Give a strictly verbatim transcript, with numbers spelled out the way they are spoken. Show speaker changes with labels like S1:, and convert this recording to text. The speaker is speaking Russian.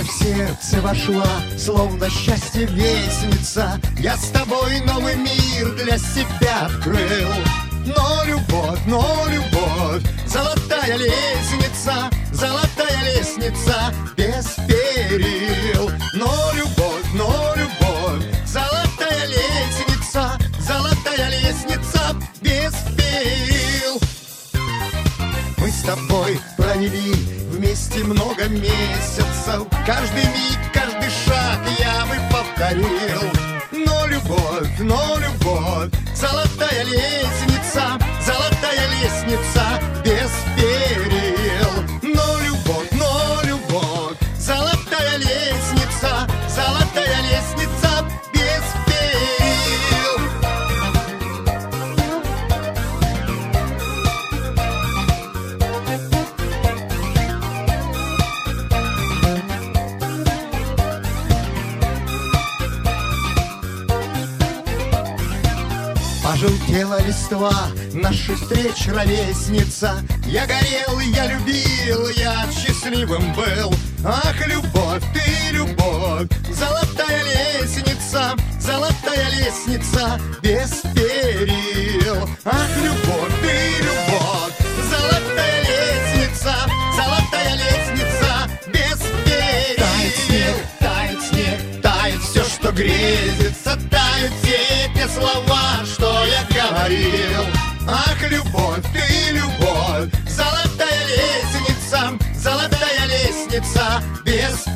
S1: в сердце вошла, словно счастье вестница. Я с тобой новый мир для себя открыл. Но любовь, но любовь, золотая лестница, золотая лестница без перил. Но любовь, но любовь, золотая лестница, золотая лестница без перил. Мы с тобой провели вместе много месяцев. Каждый миг, каждый шаг я бы повторил. Но любовь, но любовь, золотая лестница, золотая лестница без перил. Но любовь, но любовь, золотая лестница, золотая лестница без перил. Пожелтела листва, нашей встреч ровесница. Я горел, я любил, я счастливым был. Ах, любовь, ты любовь, золотая лестница, золотая лестница без перил. Ах, любовь, ты любовь, золотая лестница, золотая лестница без перил. Тает снег, тает снег, тает все, что грезится, тают все те слова, что я говорил. Ах, любовь, ты любовь, золотая лестница, золотая лестница без